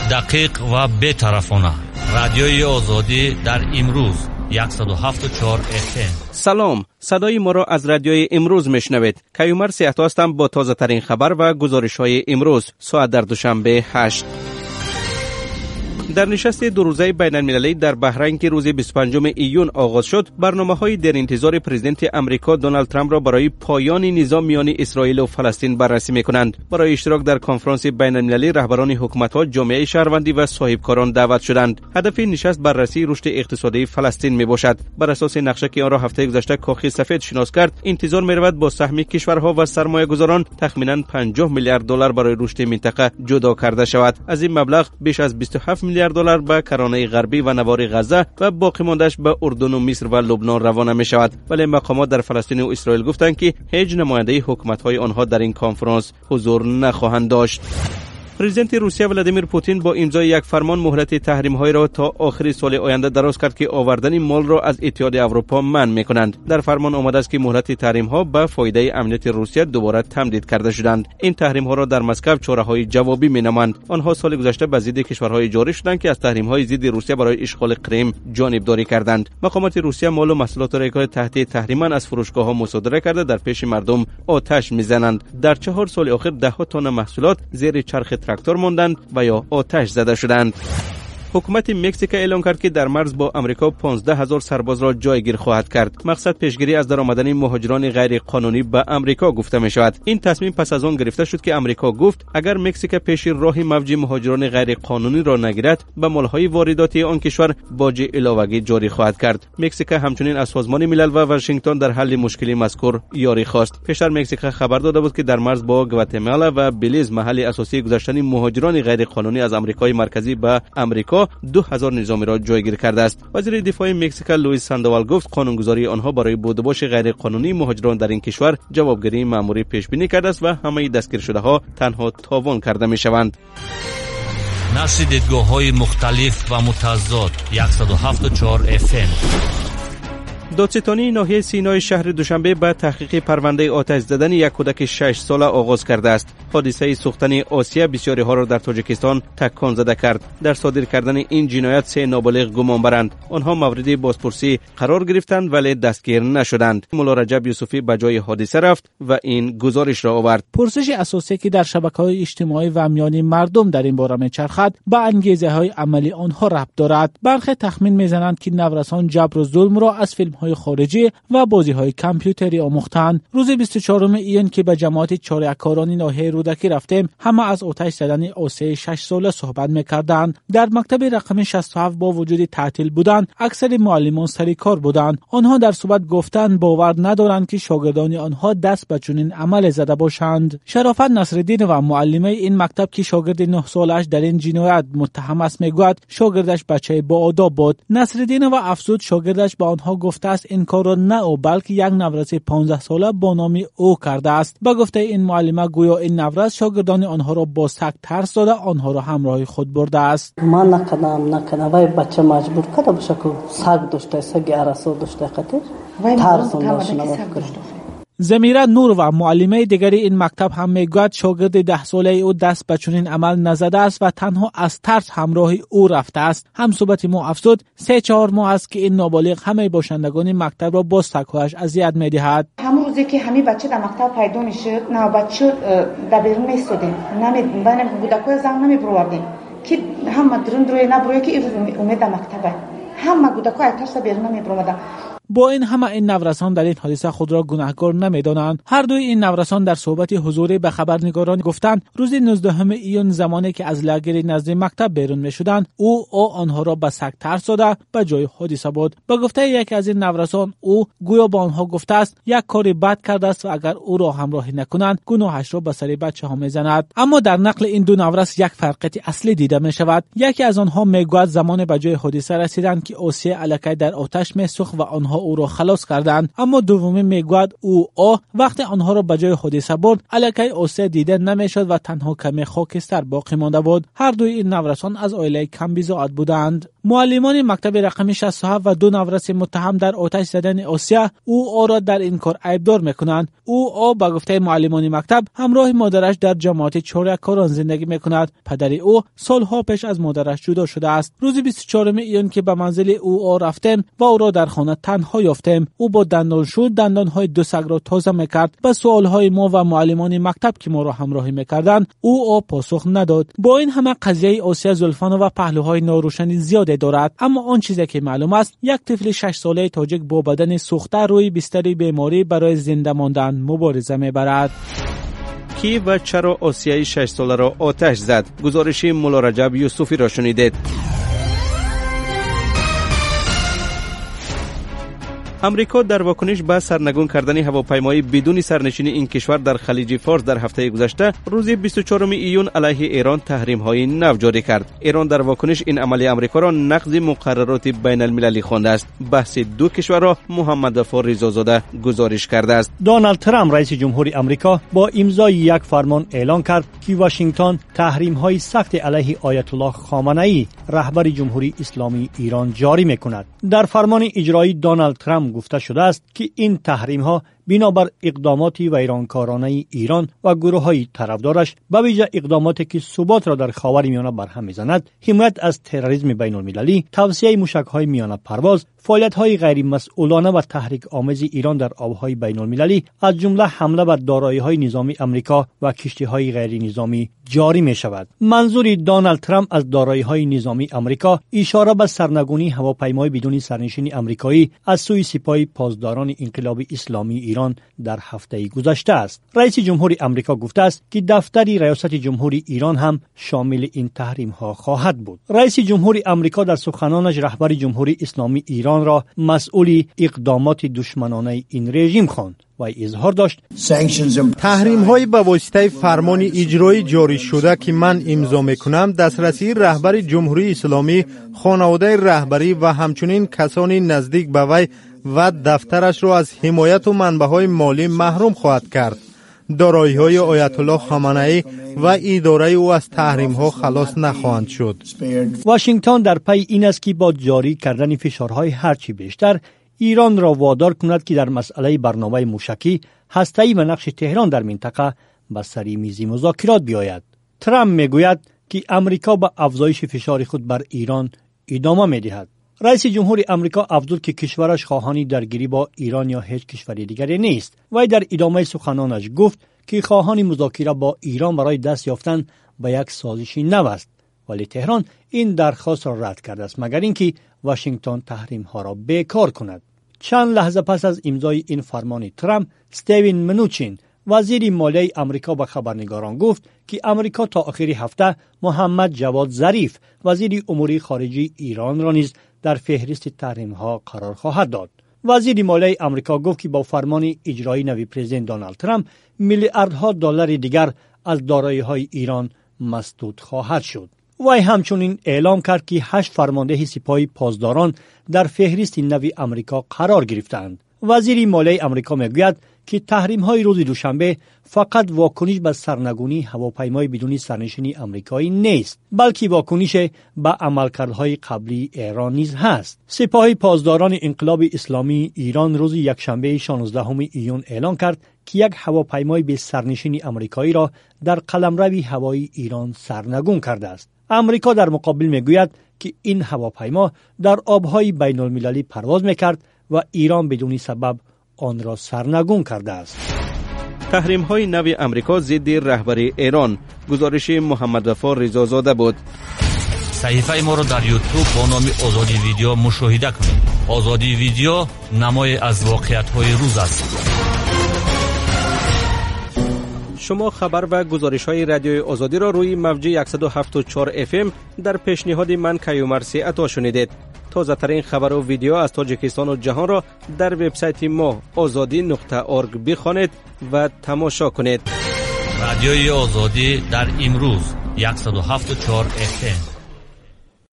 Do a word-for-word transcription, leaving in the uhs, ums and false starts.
دقیق و بی‌طرفانه. رادیوی آزادی در امروز صد و هفت و چهار اف ام. سلام، صدای ما را از رادیوی امروز میشنوید. کیومر سیاحت هستم با تازه ترین خبر و گزارش های امروز ساعت در دوشنبه هشت. در نشست دو روزه بین المللی در بحرین که روز بیست و پنجم ایون آغاز شد، برنامه‌های در انتظار پرزیدنت امریکا دونالد ترامپ را برای پایان نظام میان اسرائیل و فلسطین بررسی می‌کنند. برای اشتراک در کنفرانس بین المللی رهبران حکومت‌ها، جامعه شهروندی و صاحبکاران دعوت شدند. هدف نشست بررسی رشد اقتصادی فلسطین میباشد. بر اساس نقشه که آن را هفته گذشته کاخ سفید شناس کرد، انتظار می‌رود با سهم کشورها و سرمایه‌گذاران تخمیناً پنجاه میلیارد دلار برای رشد منطقه جدا کرده شود. از این مبلغ بیش از بیست و هفت میلیارد دلار به کرانه غربی و نوار غزه و باقی مانده‌اش به اردن و مصر و لبنان روانه می شود. ولی مقامات در فلسطین و اسرائیل گفتند که هیچ نماینده حکومت‌های آنها در این کنفرانس حضور نخواهند داشت. پرزیدنت روسیه ولادیمیر پوتین با امضای یک فرمان مهلت تحریم‌های را تا آخر سال آینده دراز کرد که آوردن مال را از اتحاد اروپا منع می‌کنند. در فرمان آمده است که مهلت تحریم‌ها به فایده امنیت روسیه دوباره تمدید کرده شدند. این تحریم‌ها را در مسکو چاره‌های جوابی می‌نمایند. آنها سال گذشته به ضد کشورهای جاری شدند که از تحریم‌های ضد روسیه برای اشغال کریم جانبداری کردند. مقامات روسیه مال و محصولات را که تحت تحریم‌اند از فروشگاه‌ها مصادره کرده در پیش مردم آتش می‌زنند. در چهار سال اخیر ده ها تن محصولات زیر چرخ تراکتور ماندند و یا آتش زده شدند. حکومت مکزیک اعلام کرد که در مرز با امریکا پانزده هزار سرباز را جایگیر خواهد کرد. مقصد پیشگیری از درآمدن مهاجران غیر قانونی به امریکا گفته می شود. این تصمیم پس از آن گرفته شد که امریکا گفت اگر مکزیک پیش راه موج مهاجران غیر قانونی را نگیرد، به مالهای وارداتی آن کشور باج علاوه‌ای جاری خواهد کرد. مکزیک همچنین از سازمان ملل و واشنگتن در حل مشکل مذکور یاری خواست. پیشتر مکزیک خبر داده بود که در مرز با گواتمالا و بلیز محل اساسی گذشتن مهاجران غیر قانونی از آمریکای مرکزی به امریکا دو هزار نظامی را جایگیر کرده است. وزیر دفاع مکزیک لوئیس ساندوال گفت قانونگذاری آنها برای بودباش غیر قانونی مهاجران در این کشور جوابگیری مأموری پیش بینی کرده است و همه دستگیر شده ها تنها تاوان کرده می شوند. نشر دیدگاه‌های مختلف و متضاد صد و هفت و چهار اف ام. دادستانی ناحیه سینای شهر دوشنبه به تحقیق پرونده آتش زدن یک کودک شش ساله آغاز کرده است. حادثه سوختن آسیا بسیاری ها را در تاجیکستان تکان زده کرد. در صادر کردن این جنایت سه نابالغ گمان برند. آنها مورد بازپرسی قرار گرفتند ولی دستگیر نشدند. مولا رجب یوسفی به جای حادثه رفت و این گزارش را آورد. پرسش اساسی که در شبکه‌های اجتماعی و میان مردم در این باره میچرخد به انگیزه‌های عملی آنها ربط دارد. برخی تخمین میزنند که نورسان جبر و ظلم را از فیلم‌های خارجی و بازی‌های کامپیوتری آموختند. روز بیست و چهارم ایون که به جماعت چاره‌کاران ناحیه رودکی رفتیم، همه از آتش زدن آسه شش ساله صحبت می‌کردند. در مکتب رقم شصت و هفت با وجود تعطیل بودند، اکثر معلمان سر کار بودند. آنها در صحبت گفتند باور ندارند که شاگردان آنها دست به چنین عمل زده باشند. شرافت نصرالدین و معلمه این مکتب که شاگرد نه سالش در این جنایت متهم است میگوید شاگردش بچه با آداب بود. نصرالدین و افزود شاگردش به آنها گفته است این کار را نه او بلکه یک نورس پانزده ساله با نام او کرده است. با گفته این معلمه گویا این نورس شاگردان آنها را با سگ ترس داده آنها را همراه خود برده است. من نکردم نکنم وای بچه مجبور کرده باشه که سگ داشته سگ ارسو داشته قطعه ترس داشته. زمیره نور و معلمه دیگری این مکتب هم میگوید شاگرد ده ساله او دست به چنین عمل نزده است و تنها از ترس همراه او رفته است. هم صحبت ما افزود سه چهار ماه است که این نابالغ همه باشندگان مکتب را با سگ‌هایش اذیت می‌دهد. همون روزی که همین بچه در مکتب پیدا میشه، نه بچه در بیرون میستودیم، نمی بین کودکای زن نمیبروردیم که هم درند روی نبروی که این روز امید در مکتبه، هم کودکای ترس بیرون نمیبروردن. با این همه این نورسان در این حادثه خود را گناهکار نمیدانند. هر دوی این نورسان در صحبت حضوری به خبرنگاران گفتند روز نوزدهم ایون زمانی که از لاگر نزد مکتب بیرون میشدند او او آنها را به سگ ترس داده به جای حادثه بود. با گفته یکی از این نورسان او گویا با آنها گفته است یک کاری بد کرده است و اگر او را همراهی نکنند گناهش را به سر بچه ها میزند. اما در نقل این دو نورس یک فرقیت اصلی دیده می شود. یکی از آنها میگوید زمان به جای حادثه رسیدند که آسیه الکی در آتش میسوخت و آنها آنها او را خلاص کردند، اما دومی میگوید او آ وقتی آنها را به جای حادثه برد الکی آسیا دیده نمیشد و تنها کمی خاکستر باقی مانده بود. هر دوی این نورسان از عائله کم بیزاعت بودند. معلمان مکتب رقم شصت و هفت و دو نورس متهم در آتش زدن آسیا او آ را در این کار عیبدار میکنند. او آ به گفته معلمان مکتب همراه مادرش در جماعت چهارکاران زندگی میکند. پدر او سالها پیش از مادرش جدا شده است. روز بیست و چهارم ایون که به منزل او آ رفتیم و او را در خانه تنها یافتیم. او با دندانشور دندانهای دو سگ را تازه میکرد. به سوالهای ما و معلمان مکتب که ما را همراهی میکردند او آ پاسخ نداد. با این همه قضیه آسیا زلفانو و پهلوهای ناروشنی زیاده دارد، اما آن چیزی که معلوم است یک طفل شش ساله تاجیک با بدن سوخته روی بستر بیماری برای زنده ماندن مبارزه میبرد. کی و چرا آسیای شش ساله را آتش زد؟ گزارش مولا رجب یوسفی را شنیدید. امریکا در واکنش به سرنگون کردن هواپیمای بدون سرنشین این کشور در خلیج فارس در هفته گذشته روز بیست و چهارم ایون علیه ایران تحریم‌های نو جاری کرد. ایران در واکنش این عمل امریکا را نقض مقررات بین المللی خوانده است. بحث دو کشور را محمد وفا رضازاده گزارش کرده است. دونالد ترامپ رئیس جمهوری آمریکا با امضای یک فرمان اعلان کرد که واشنگتن تحریم‌های سخت علیه آیت الله خامنه‌ای رهبر جمهوری اسلامی ایران جاری می‌کند. در فرمان اجرایی دونالد ترامپ گفته شده است که این تحریم ها بنابر اقدامات ویرانکارانه ایران و گروه های طرفدارش به ویژه اقداماتی که ثبات را در خاورمیانه برهم میزند، حمایت از تروریسم بین المللی، توسعه موشک های میانه پرواز، فعالیت های غیر مسئولانه و تحریک آمیز ایران در آبهای بین المللی از جمله حمله بر دارایی های نظامی امریکا و کشتی های غیر نظامی جاری می شود. منظور دونالد ترامپ از دارایی های نظامی امریکا اشاره به سرنگونی هواپیمای بدون سرنشین امریکایی از سوی سپاه پاسداران انقلاب اسلامی ایران در هفته گذشته است. رئیس جمهوری امریکا گفته است که دفتر ریاست جمهوری ایران هم شامل این تحریم ها خواهد بود. رئیس جمهوری امریکا در سخنانش رهبر جمهوری اسلامی ایران را مسئول اقدامات دشمنانه این رژیم خواند و اظهار داشت تحریم های به واسطه فرمان اجرایی جاری شده که من امضا میکنم دسترسی رهبر جمهوری اسلامی، خانواده رهبری و همچنین کسان نزدیک به وی و دفترش را از حمایت و منبع‌های مالی محروم خواهد کرد. دارایی‌های آیت الله خامنه‌ای و اداره او از تحریم‌ها خلاص نخواهند شد. واشنگتن در پی این است که با جاری کردن فشارهای هرچی بیشتر ایران را وادار کند که در مسئله برنامه موشکی، هسته‌ای و نقش تهران در منطقه به سر میز مذاکرات بیاید. ترامپ میگوید که امریکا با افزایش فشار خود بر ایران ادامه می‌دهد. رئیس جمهوری امریکا افزود که کشورش خواهانی درگیری با ایران یا هیچ کشور دیگری نیست. وی در ادامه سخنانش گفت که خواهان مذاکره با ایران برای دست یافتن به یک سازش نو است، ولی تهران این درخواست را رد کرده است مگر اینکه واشنگتن تحریم ها را بیکار کند. چند لحظه پس از امضای این فرمان ترامپ، استیون منوچین وزیر مالیه امریکا به خبرنگاران گفت که امریکا تا آخر هفته محمد جواد ظریف وزیر امور خارجه ایران را نیز در فهرست تحریم ها قرار خواهد داد. وزیر مالیه امریکا گفت که با فرمان اجرایی نوی پرزیدنت دونالد ترامپ میلیاردها دلار دیگر از دارایی های ایران مسدود خواهد شد. وی همچنین اعلام کرد که هشت فرمانده سپاه پاسداران در فهرست نوی امریکا قرار گرفتند. وزیر مالیه امریکا میگوید که تحریم های روز دوشنبه فقط واکنش به سرنگونی هواپیمای بدون سرنشین آمریکایی نیست، بلکه واکنش به عملکردهای قبلی ایران نیز هست. سپاه پاسداران انقلاب اسلامی ایران روز یکشنبه شانزدهم ایون اعلان کرد که یک هواپیمای به سرنشین آمریکایی را در قلمرو هوایی ایران سرنگون کرده است. امریکا در مقابل میگوید که این هواپیما در آبهای بین المللی پرواز میکرد و ایران بدون سبب آن را سرنگون کرده است. تحریم های نو امریکا ضد رهبری ایران. گزارش محمد وفا رضازاده بود. صحیفه ما را در یوتیوب با نام آزادی ویدیو مشاهده کنید. آزادی ویدیو نمای از واقعیت های روز است. شما خبر و گزارش های رادیوی آزادی را روی موج صد و هفت و چهار اف ام در پیشنهاد من کیومرث عطا شنیدید. تازه ترین خبر و ویدیو از تاجیکستان و جهان را در وبسایت ما آزادی نقطه اورگ بخوانید و تماشا کنید. رادیوی آزادی در امروز صد و هفت و چهار اف ام.